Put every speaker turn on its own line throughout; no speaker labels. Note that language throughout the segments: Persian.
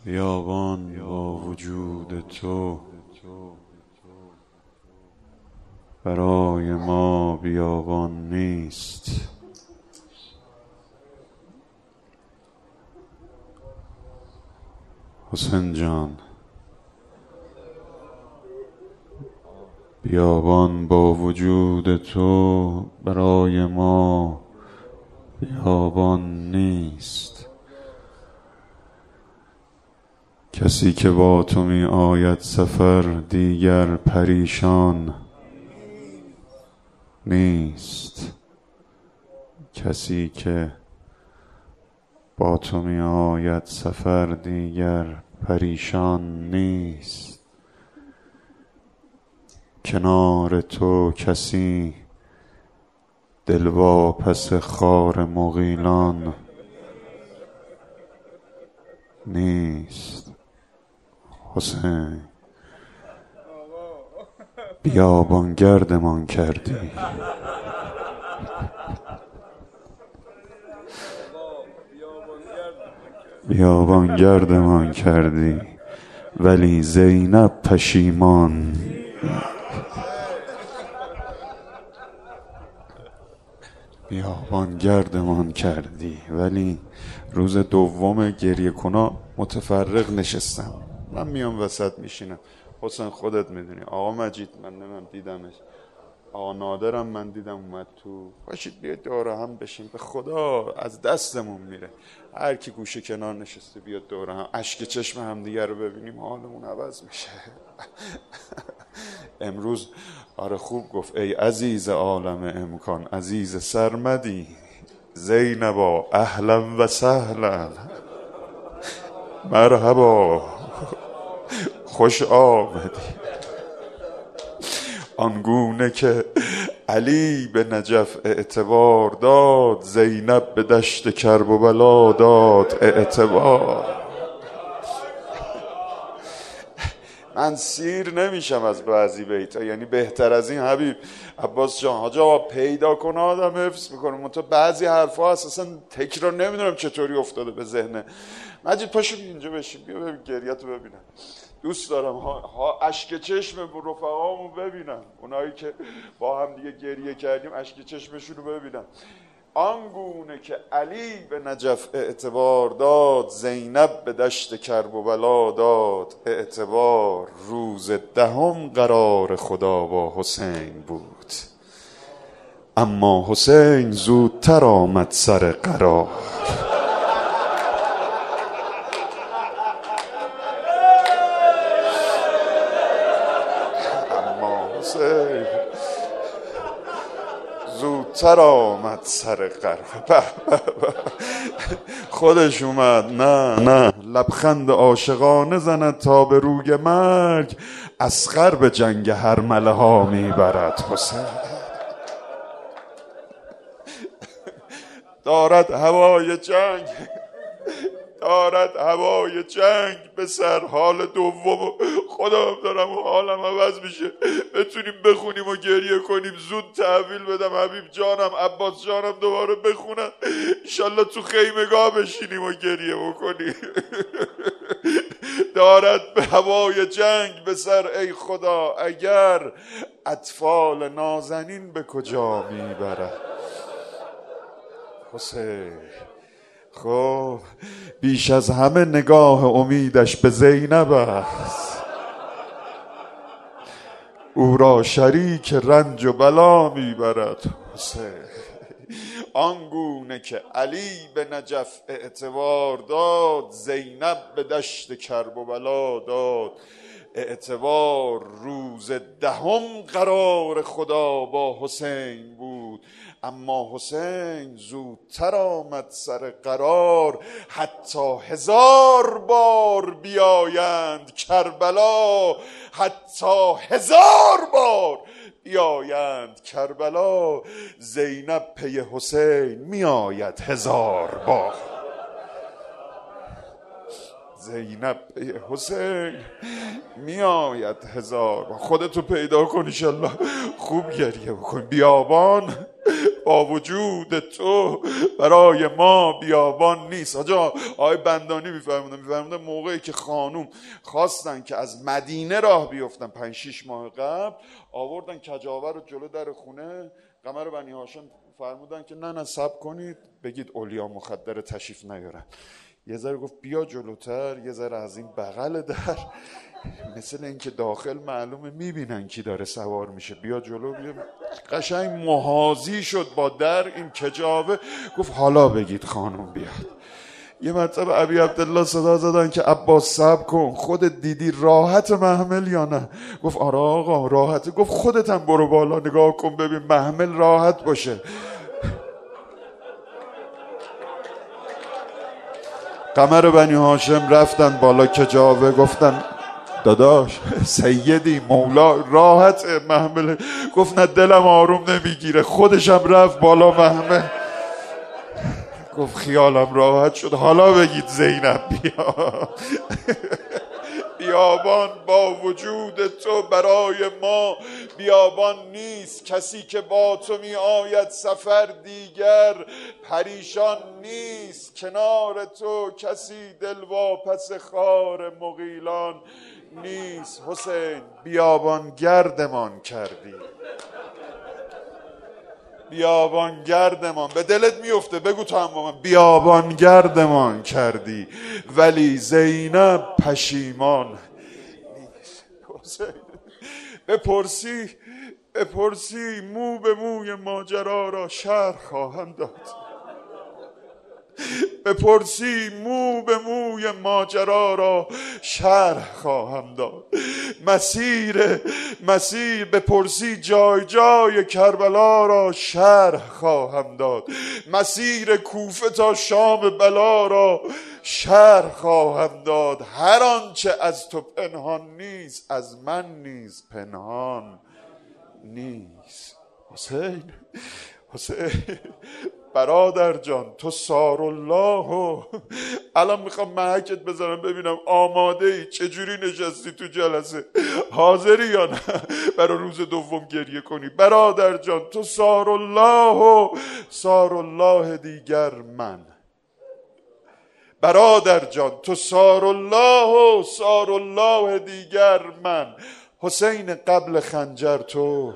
بیابان با وجود تو برای ما بیابان نیست. حسین جان، بیابان با وجود تو برای ما بیابان نیست. کسی که با تو می آید سفر دیگر پریشان نیست. کسی که با تو می آید سفر دیگر پریشان نیست. کنار تو کسی دلواپس خار مغیلان نیست. حسین، بیابان گردمان کردی، بیابان گردمان کردی، ولی زینب پشیمان. بیابان گردمان کردی، ولی روز دوم گریه کنا متفرق نشستم. من میام وسط میشینم. حسین خودت میدونی، آقا مجید من نمیم دیدمش، آقا نادرم من دیدم اومد تو، باشید بیاد دور هم بشیم. به خدا از دستمون میره هر کی گوشه کنار نشسته بیاد دور هم، اشک چشم هم دیگر رو ببینیم حالمون عوض میشه. امروز آره خوب گفت ای عزیز عالم امکان، عزیز سرمدی زینبا، اهلا و سهلا، مرحبا، خوش آمدی. آنگونه که علی به نجف اعتبار داد، زینب به دشت کربلا داد اعتبار. من سیر نمیشم از بعضی بیتا، یعنی بهتر از این حبیب عباس جان حاج آقا پیدا کنه آدم حفظ میکنه. منتها بعضی حرفا اساسا تکرار نمیدونم چطوری افتاده به ذهنه. مجید پاشو اینجا بشین، بیا ببین گریه‌تو ببینم. دوست دارم اشک چشم رفقامو ببینم، اونایی که با هم دیگه گریه کردیم اشک چشمشون رو ببینم. آنگونه که علی به نجف اعتبار داد، زینب به دشت کربلا داد اعتبار. روز دهم قرار خدا با حسین بود، اما حسین زودتر آمد سر قرار. زودتر آمد سر قرار. خودش اومد، نه لبخند عاشقانه زند تا به روی مرگ، اصغر به جنگ هرمله ها میبرد حسین. دارد هوای جنگ، دارد هوای جنگ به سر. حال دوم خدا دارم و حالم عوض میشه، بتونیم بخونیم و گریه کنیم. زود تحویل بدم حبیب جانم عباس جانم دوباره بخونن، انشالله تو خیمگاه بشینیم و گریه بکنیم. دارد به هوای جنگ به سر ای خدا، اگر اطفال نازنین به کجا میبرد حسین. خب بیش از همه نگاه امیدش به زینب است، او را شریک رنج و بلا میبرد حسین. آنگونه که علی به نجف اعتبار داد، زینب به دشت کربلا داد اعتبار. روز دهم قرار خدا با حسین بود، اما حسین زودتر آمد سر قرار. حتی 1000 بار بیایند کربلا، حتی 1000 بار بیایند کربلا، زینب پی حسین می آید 1000 بار. زینب پی حسین می آید 1000 بار. خودتو پیدا کن انشالله خوب گریه بکن. بیابان با وجود تو برای ما بیابان نیست. حاجا آقای بندانی میفرمودن موقعی که خانوم خواستن که از مدینه راه بیفتن 5-6 ماه قبل، آوردن کجاوه رو جلو در خونه قمر بنی هاشم، فرمودن که نه صبر کنید بگید اولیا مخدر تشریف نیارن. یه ذره گفت بیا جلوتر، یه ذره از این بغل در، مثل اینکه داخل معلومه میبینن کی داره سوار میشه، بیا جلو بیا. قشنگ محاذی شد با در این کجاوه. گفت حالا بگید خانم بیاد. یه مرتبه ابی عبدالله صدا زدن که عباس صبر کن، خودت دیدی راحت محمل یا نه؟ گفت آره آقا راحته. گفت خودت هم برو بالا نگاه کن ببین محمل راحت باشه. قمر بنی هاشم رفتن بالا کجاوه، گفتن داداش سیدی مولا راحت محمل. گفت نه دلم آروم نمیگیره. خودشم رفت بالا محمل. گفت خیالم راحت شد، حالا بگید زینب بیا. بیابان با وجود تو برای ما بیابان نیست. کسی که با تو می آید سفر دیگر پریشان نیست. کنار تو کسی دل واپس خار مغیلان نیست. حسین بیابان گردمان کردی، بیابان گردمان. به دلت میفته بگو تو هم با من، بیابان گردمان کردی ولی زینب پشیمان نیست. بپرسی مو به موی ماجرا را شرح خواهم داد. بپرسی مو به موی ماجرا را شرح خواهم داد. مسیر بپرسی جای جای کربلا را شرح خواهم داد. مسیر کوفه تا شام بلا را شرح خواهم داد. هر آنچه از تو پنهان نیست از من نیز پنهان نیست. حسین برادر جان تو سارالله. الان میخوام محکت بزنم ببینم آماده ای، چجوری نشستی تو جلسه، حاضری یا نه برای روز دوم گریه کنی؟ برادر جان تو سارالله دیگر من. برادر جان تو سارالله دیگر من. حسین قبل خنجر تو،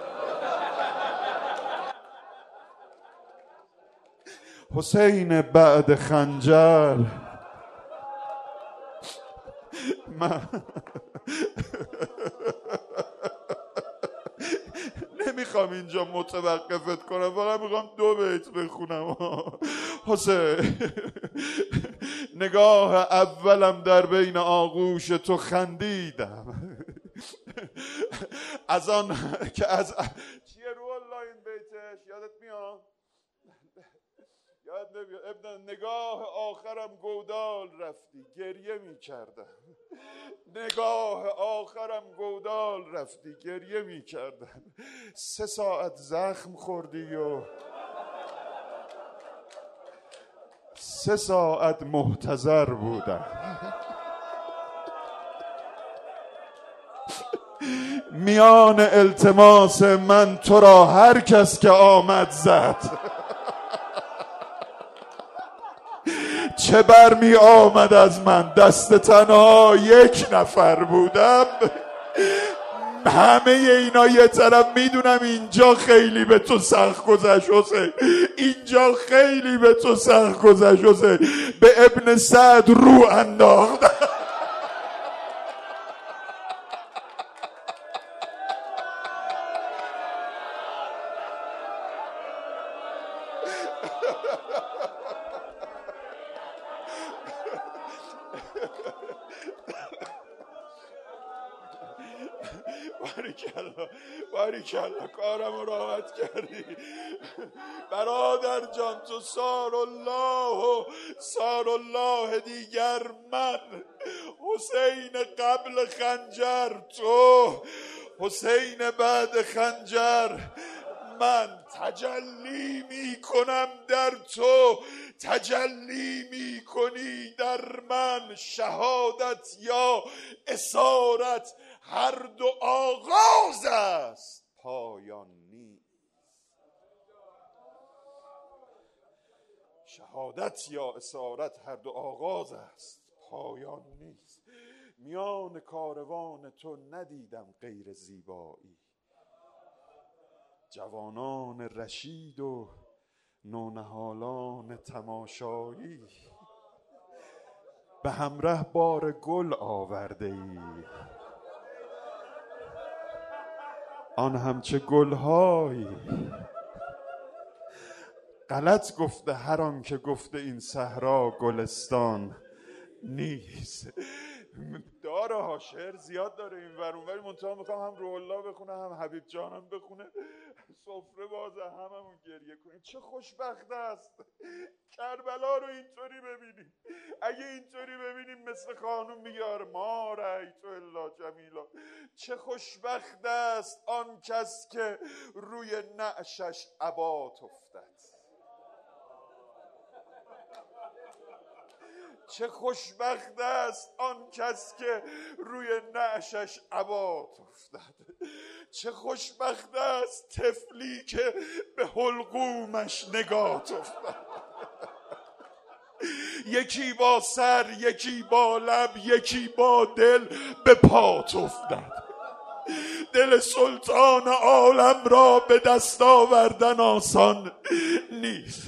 حسین بعد خنجر من. نمیخوام اینجا متوقفت کنم، فقط میخوام 2 بیت بخونم. حسین نگاه اولم در بین آغوش تو خندیدم، از آن که از چیه رو الله این بیتش یادت میاد؟ یاد نمیاد. ابن نگاه آخرم گودال رفتی گریه میکردم. نگاه آخرم گودال رفتی گریه میکردم. 3 ساعت زخم خوردی و 3 ساعت محتضر بودم. میان التماس من تو را هر کس که آمد زد. چه برمی آمد از من دست تنها 1 نفر بودم. همه اینا یه طرف میدونم اینجا خیلی به تو سخت گذشت حسین، اینجا خیلی به تو سخت گذشت حسین. به ابن سعد رو انداختم. باریکلا کارمو راحت کردی. برادر جان تو سارالله دیگر من. حسین قبل خنجر تو، حسین بعد خنجر من. تجلی می کنم در تو، تجلی می کنی در من. شهادت یا اسارت هر دو آغاز است پایان نیست. شهادت یا اسارت هر دو آغاز است، پایان نیست. میان کاروان تو ندیدم غیر زیبایی، جوانان رشید و نونهالان تماشایی، به همراه بار گل آورده ای، آن همچه گلهایی. غلط گفته هر آن که گفته این صحرا گلستان نیست. داره ها، شعر زیاد داره این ور اون وری، منتها میخوام هم روح الله بخونه هم حبیب جانم بخونه، سفره بازه هممون گریه کنیم. چه خوشبخت است کربلا رو اینطوری ببینیم. اگه اینطوری ببینیم مثل خانوم میگه ما رأیت الا جمیلا. چه خوشبخت است آن کس که روی نعشش عبات افتد. چه خوشبخت است آن کس که روی نعشش عبات افتد. چه خوشبخت است طفلی که به حلقومش نگات افتد. یکی با سر، یکی با لب، یکی با دل به پات افتد. دل سلطان عالم را به دست آوردن آسان نیست.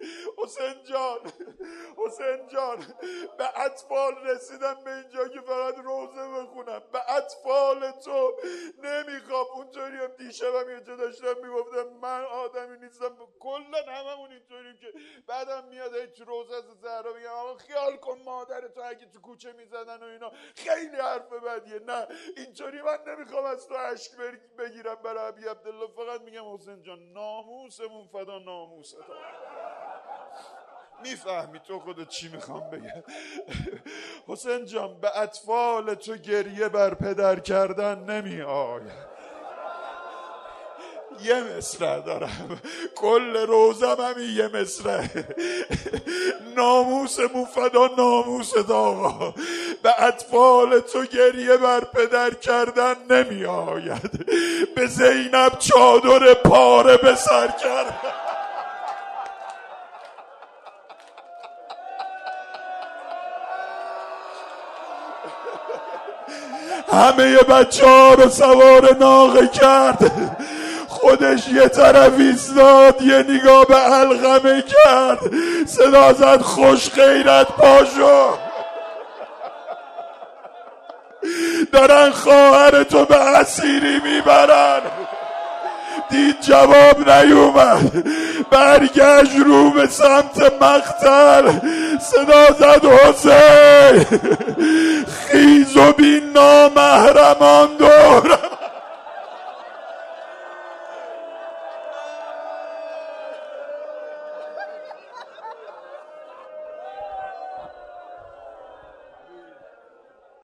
حسین جان به اطفال رسیدم به اینجا که فقط روزه بخونم. به اطفال تو نمیخوام. اونطوری هم دیشبم یه جا داشتم میگفتم من آدمی نیستم. کلن هممون اینطوریم که بعدم میاد تو روزه از زهرا میگم آقا خیال کن مادر تو اگه تو کوچه میزدن و اینا، خیلی حرف بدیه. نه اینطوری من نمیخوام از تو عشق بگیرم برای ابی عبدالله. فقط میگم حسین جان ناموسمون فدا ناموست. میفهمی تو خودت چی میخوام بگم. حسین جان به اطفال تو گریه بر پدر کردن نمی آید. یه مصرع دارم کل روزم همین یه مصرع. ناموس مفدا ناموست آقا. به اطفال تو گریه بر پدر کردن نمی آید. به زینب چادر پاره به سر کردن. همه بچه ها رو سوار ناقه کرد، خودش یه طرف ایستاد یه نگاه به علقمه کرد، صدا زد خوش غیرت پاشو. دارن خواهر تو به اسیری میبرن. دید جواب نیومد، برگشت رو به سمت مقتل، صدا زد حسین خیز و بین نامحرمان دورم.